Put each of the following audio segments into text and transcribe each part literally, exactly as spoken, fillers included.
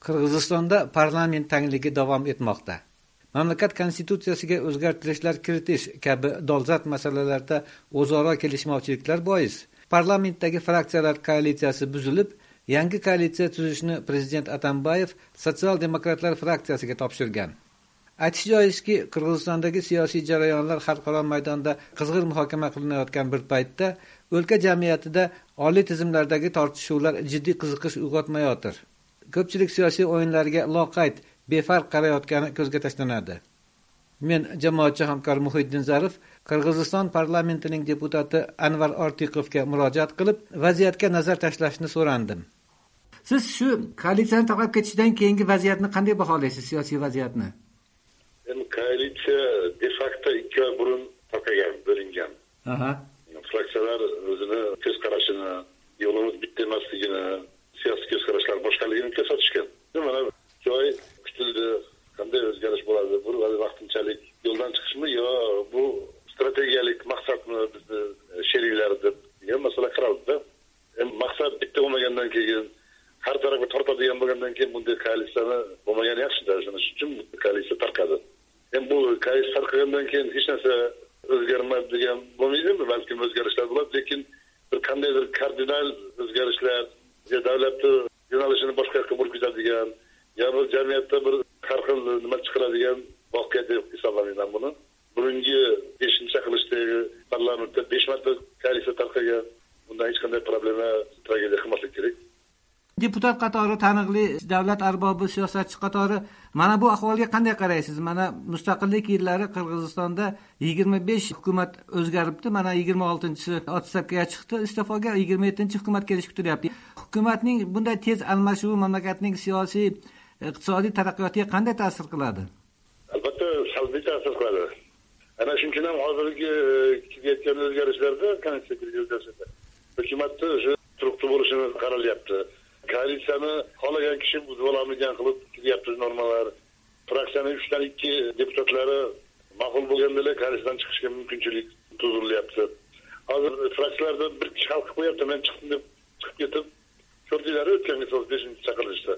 Qirg'izistonda parlament tangligi davom etmoqda. Mamlakat konstitutsiyasiga o'zgartirishlar kiritish kabi dolzarb masalalarda o'zaro kelishmovchiliklar bois parlamentdagi fraksiyalar koalitsiyasi buzilib, yangi koalitsiya tuzishni prezident Atambayev Sotsial demokratlar fraksiyasiga topshirgan. Aytish joizki, Qirg'izistondagi siyosiy jarayonlar xalqaro maydonda qizg'in muhokama qilinayotgan bir paytda o'lka jamiyatida oliy tizimlardagi tortishuvlar jiddiy qiziqish uyg'otmayotir. Ko'pchilik siyosiy o'yinlarga loqayd, befarq qarayotgani ko'zga tashlanadi. Men jamoatchi hamkor Muhiddin Zarif Qirg'iziston parlamentining deputati Anvar Ortiqovga murojaat qilib, vaziyatga nazar tashlashni so'randim. Siz shu koalitsiyani tarqab ketishidan keyingi vaziyatni qanday baholaysiz, siyosiy vaziyatni? Endi koalitsiya de facto ikki oy burun tarqagan, bo'lingan. Aha. Fraksiyalar o'zini ko'z qarashini, yo'limiz bitta emasligini, siyosiy ko'z qarashlar boshqaligini ko'rsatishgan. Mana joy kutildi, qanday o'zgarish bo'ladi, bu vaqtinchalik yo'ldan chiqishmi yo bu strategiyalik maqsadmi bizni sheriklar deb degan masala qaraldi. Endi maqsad bitta bo'lmagandan keyin har tarafga tortadigan bo'lgandan keyin bunday koalitsiyani bo'lmagani yaxshi-da, shuning uchun koalitsiya tarqadi. Endi bu koalitsiya tarqagandan keyin hech narsa o'zgarmaydi degan bo'lmaydimi? Balkim o'zgarishlar bo'ladi, lekin bir qandaydir kardinal o'zgarishlar, ya davlatni yo'nalishini boshqa yoqqa burib ketadigan, ya bir jamiyatda bir har xil nima chiqaradigan voqea deb hisoblayman buni. Bugungi beshinchi qilishdagi parlamentda besh marta koalitsiya tarqagan. Bundan hech qanday problema, tragediya qilmaslik kerak. Deputat qatori taniqli davlat arbobi, siyosatchi qatori mana bu ahvolga qanday qaraysiz? Mana mustaqillik yillari Qirg'izistonda yigirma besh hukumat o'zgaribdi. Mana yigirma oltinchisi otstavkaga chiqdi, iste'foga yigirma yettinchi hukumat kelishi kutilyapti. Hukumatning bunday tez almashuvi mamlakatning siyosiy, iqtisodiy taraqqiyotiga qanday ta'sir qiladi? Albatta salbiy ta'sir qiladi. Ana shundan ham hozirgi kelayotgan o'zgarishlarda konstitutsiyaga o'zgarishlar hukumatni o'sha struktur bo'lishini qaralyapti. Koalitsiyani xohlagan kishi buzib oladigan qilib kelyapti normalar. Fraksiyaning uchdan ikki deputatlari ma'qul bo'lganlar koalitsiyadan chiqishga mumkinchilik tuzilyapti. Hozir fraksiyalarda bir kishi hal qilib qo'yapti, men chiqdim deb chiqib ketib, ko'rdinglar o'tgan misol beshinchi chaqirishda.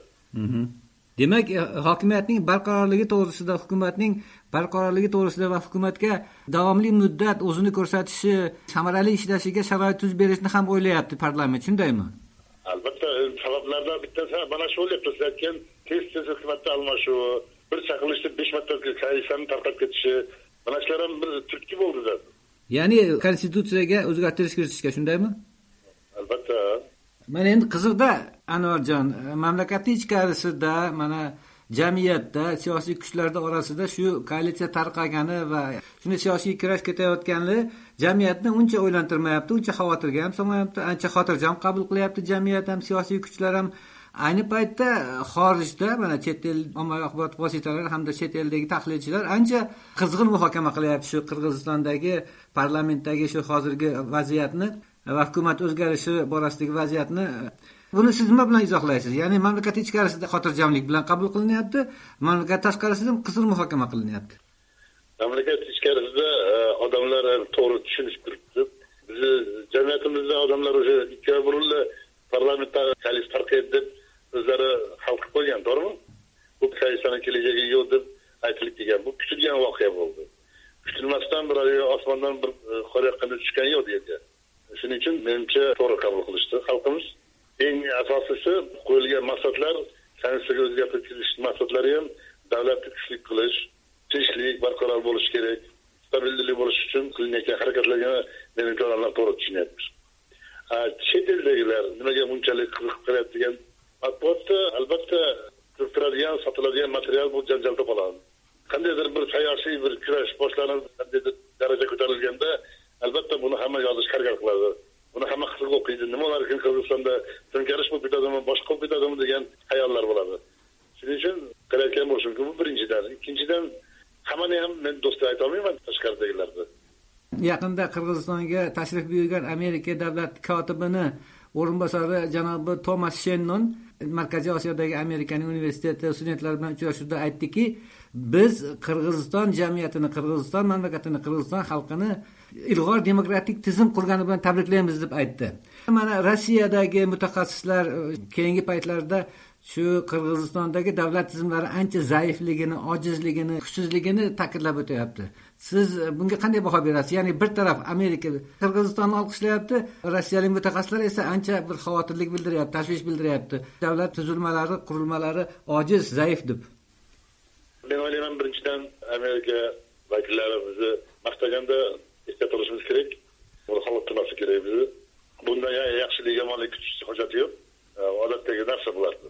Demak, hokimiyatning barqarorligi to'g'risida, hukumatning barqarorligi to'g'risida va hukumatga davomli muddat o'zini ko'rsatishi, samarali ishlashiga sharoit tuz berishni ham o'ylayapti parlament, shundaymi? Albatta, sabablardan bittasi mana shu bo'lyapti. Siz aytgan tez-tez hukumatda almashuvi, bir chaqirishda besh marta koalitsiyani tarqab ketishi, mana shular ham bir turtki bo'ldi-da. Ya'ni konstitutsiyaga o'zgartirish kiritishga, shundaymi? Albatta. Mana endi qiziqda Anvarjon, mamlakat ichkarisida, mana jamiyatda, siyosiy kuchlar orasida shu koalitsiya tarqagani va shuni siyosiy kurash ketayotganligi jamiyatni uncha o'ylantirmayapti, uncha xavotirga ham solmayapti, ancha xotirjam qabul qilyapti jamiyat ham, siyosiy kuchlar ham. Ayni paytda xorijda, mana chet el ommaviy axborot vositalari hamda chet eldagi tahlilchilar ancha qizg'in muhokama qilyapti shu Qirg'izistondagi parlamentdagi shu hozirgi vaziyatni va hukumat o'zgarishi borasidagi vaziyatni. Buni siz nima bilan izohlaysiz? Ya'ni mamlakat ichkarisida xotirjamlik bilan qabul qilinyapti, mamlakat tashqarisida qizg'in muhokama qilinyapti. Mamlakat ichkarisida odamlar to'g'ri tushunish turibdi. Bizni jamiyatimizda odamlar o'sha ikki oy burun parlamentda koalitsiya tarqaydi deb o'zlari hal qilib qo'ygan, to'g'rimi? Bu koalitsiyaning kelajagi yo'q deb aytilib kelgan. Bu kutilgan voqea bo'ldi. Kutilmasdan bir osmondan bir qor yoqqanda tushgan yo'q deydi. Shuning uchun menimcha to'g'ri qabul qilishdi xalqimiz. Eng asosiysi qo'yilgan maqsadlar, konstitutsiyaga o'zgartirish maqsadlari ham davlatni kuchli qilish, tinchlik barqaror bo'lishi kerak, stabillik bo'lishi uchun qilinayotgan harakatlarga menimcha odamlar to'g'ri tushunyapti. Chet eldagilar nimaga bunchalik qiziqib qolyapti degan matbuotda albatta turadigan, sotiladigan material bu janjal topiladi. Qandaydir bir siyosiy bir kurash boshlanib, qandaydir daraja ko'tarilganda albatta buni hamma yozish harakat qiladi. Buni hamma qiziq o'qiydi. Nimalar uchun Qirg'izistonda to'nkarish bo'lib ketadimi, boshqa bo'lib ketadimi degan xayollar bo'ladi. Shuning uchun qilayotgan bo'lishim bu birinchidan. Ikkinchidan, hammani ham men do'stlar ayta olmayman tashqaridagilarni. Yaqinda Qirg'izistonga tashrif buyurgan Amerika davlat kotibini o'rinbosari janobi Tomas Shennon Markaziy Osiyodagi Amerikaning universiteti studentlari bilan uchrashuvda aytdiki, biz Qirg'iziston jamiyatini, Qirg'iziston mamlakatini, Qirg'iziston xalqini ilg'or demokratik tizim qurgani bilan tabriklaymiz deb aytdi. Mana Rossiyadagi mutaxassislar keyingi paytlarda shu Qirg'izistondagi davlat tizimlari ancha zaifligini, ojizligini, kuchsizligini ta'kidlab o'tyapti. Siz bunga qanday baho berasiz? Ya'ni bir taraf Amerika Qirg'izistonni olqishlayapti, rossiyalik mutaxassislar esa ancha bir xavotirlik bildiryapti, tashvish bildiryapti. Davlat tuzilmalari, qurilmalari ojiz, zaif deb. Men o'ylayman, birinchidan Amerika vakillari bizni maqtaganda esda turishimiz kerak. Buni xalq tunasi kerak bizni. Bundan yaxshilik, yomonlik kutish hojati yo'q. Odatdagi narsa bo'lardi.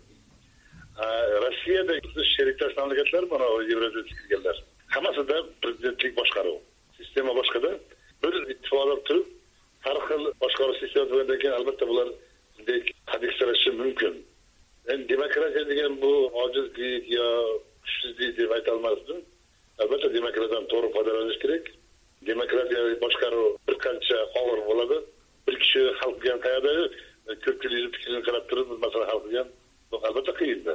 Rossiyada sherikdosh mamlakatlar mana Yevropaga kirganlar. Hammasida prezidentlik boshqaruv, sistema boshqada. Bir ittifoqlar turib, har xil boshqaruv sistemasidan keyin albatta bular bunday hadiksirashi mumkin. Endi demokratiya degan bu ojizlik yo kuchsizlik deb ayta olmasdim. Albatta demokratiyadan to'g'ri foydalanish kerak. Demokratiya boshqaruv bir qancha og'ir bo'ladi. Bir kishi xalq bilan qayerda ko'pchilik fikrini qarab turib, masalan, hal qilgan, bu albatta qiyin-da.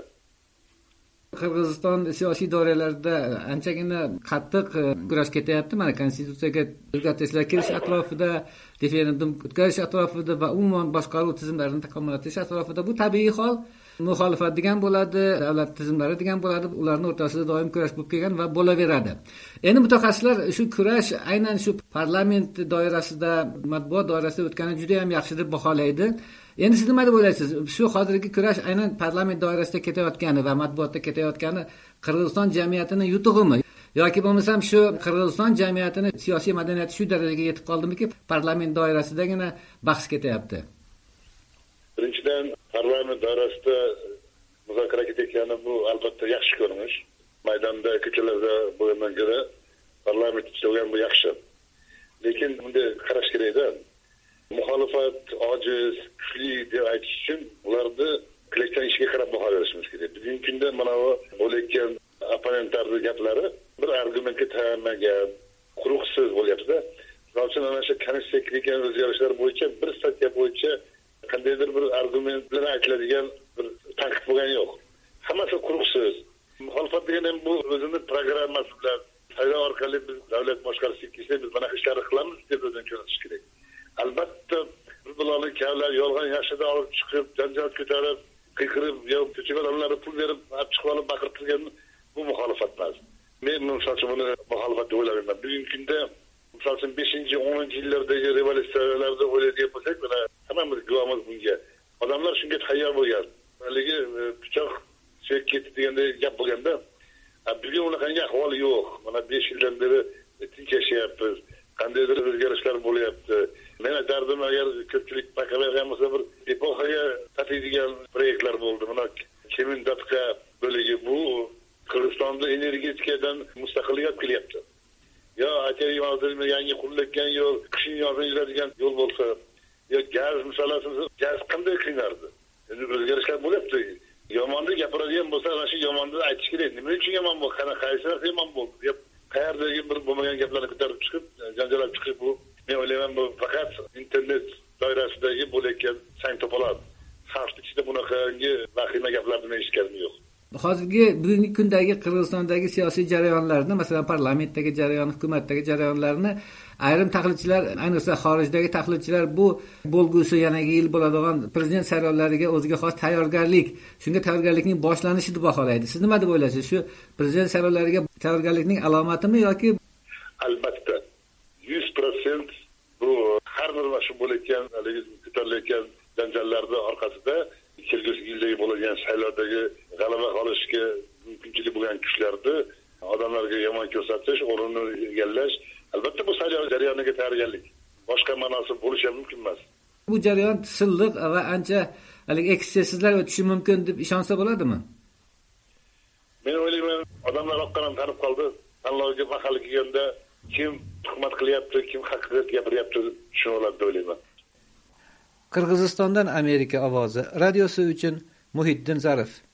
Qirg'iziston siyosiy doiralarida anchagina qattiq kurash ketyapti. Mana konstitutsiyaga o'zgartirishlar kirish atrofida, referendum o'tkazish atrofida va umuman boshqaruv tizimlarini takomillashtirish atrofida bu tabiiy hol. Muxolifat degan bo'ladi, davlat tizimlari degan bo'ladi. Ularning o'rtasida doim kurash bo'lib kelgan va bo'laveradi. Endi mutaxassislar shu kurash aynan shu parlament doirasida, matbuot doirasida o'tgani juda ham yaxshi deb baholaydi. Endi siz nima deb o'ylaysiz? Shu hozirgi kurash aynan parlament doirasida ketayotgani va matbuotda ketayotgani Qirg'iziston jamiyatining yutug'imi yoki bo'lmasam shu Qirg'iziston jamiyatining siyosiy madaniyati shu darajaga yetib qoldimiki, parlament doirasidagina bahs ketyapti? Birinchidan, parlament doirasida muzokara ketayotgani bu albatta yaxshi ko'rinish. Maydonda, ko'chalarda bo'lgandan ko'ra parlament ichida bo'lgan bu yaxshi. Lekin bunday qarash kerak-da. Muxolifat ojiz, kuchli deb aytish uchun ularni qilayotgan ishiga qarab baho berishimiz kerak. Bugungi kunda mana bu bo'layotgan opponentlarning gaplari bir argumentga tayanmagan, quruqsiz bo'lyapti-da. Shuning ana shu konstitutsiyaga kirgan o'zgarishlar bo'yicha bir statya bo'yicha qandaydir bir argument bilan aytiladigan bir tanqid bo'lgani yo'q. Hammasi quruqsiz. Muxolifat degan ham bu o'zini programmasi bilan saylov orqali biz davlat boshqarishga kelsak, biz mana ishlarni qilamiz deb o'zini ko'rsatish kerak. Albatta bir bilan kavlar yolg'on yashida olib chiqib, janjal ko'tarib, qiqirib, yo ko'chaga odamlarga pul berib, olib chiqib olib baqirib turgan bu muxolifat emas. Men misol uchun buni muxolifat deb o'ylayman. Bugungi kunda misol uchun beshinchi o'ninchi yillardagi revolyutsiyalarda o'ylaydigan bo'lsak, mana hammamiz guvohmiz bunga. Odamlar shunga tayyor bo'lgan. Haligi pichoq suyak ketdi deganday gap bo'lganda, bugun unaqangi ahvol yo'q. Mana besh yildan beri tinch yashayapmiz. Qandaydir o'zgarishlar bo'lyapti. Men aytardim, agar ko'pchilik paqavergan bo'lsa, bir epoxaga tatiydigan proyektlar bo'ldi. Mana Kemin-Datka bo'ligi bu Qirg'izistonda energetikadan mustaqillik olib kelyapti. Yo aytayotgan yangi qurilayotgan yo'l, qishin yozin yuradigan yo'l bo'lsa, yo gaz masalasi, gaz qanday qiynardi? Endi o'zgarishlar bo'lyapti. Yomonni gapiradigan bo'lsa, ana shu yomonni aytish kerak. Nima uchun yomon bo'ldi? Qana qaysi narsa yomon bo'ldi deb qayerdagi bir bo'lmagan gaplarni ko'tarib chiqib, janjallab chiqib bu men o'ylayman bu faqat internet doirasidagi bo'layotgan sang to'polon. Xalq ichida bunaqangi vahima gaplarni eshitganim yo'q. Hozirgi bugungi kundagi Qirg'izistondagi siyosiy jarayonlarni, masalan, parlamentdagi jarayon, hukumatdagi jarayonlarni ayrim tahlilchilar, ayniqsa xorijdagi tahlilchilar bu bo'lgusi yanagi yil bo'ladigan prezident saylovlariga o'ziga xos tayyorgarlik, shunga tayyorgarlikning boshlanishi deb baholaydi. Siz nima deb o'ylaysiz? Shu prezident saylovlariga tayyorgarlikning alomatimi yoki? Albatta yuz foiz bu har bir shu bo'layotgan, haligi ko'tarilayotgan janjallarning orqasida kelgusi yildagi bo'ladigan saylovdagi g'alaba qolishga mumkinchilik bo'lgan kuchlarni odamlarga yomon ko'rsatish, o'rinni egallash, albatta bu saylov jarayoniga tayyorgarlik. Boshqa ma'nosi bo'lishi mumkin emas. Bu jarayon silliq va ancha haligi eksessizlar o'tishi mumkin deb ishonsa bo'ladimi? Men o'ylayman, odamlar oqqaran tanib qoldi. Tanlovga mahal kelganda kim tuhmat qilyapti, kim haqiqat gapiryapti tushunoladi deb o'ylayman. Qirg'izistondan Amerika ovozi radiosi uchun Muhiddin Zarif.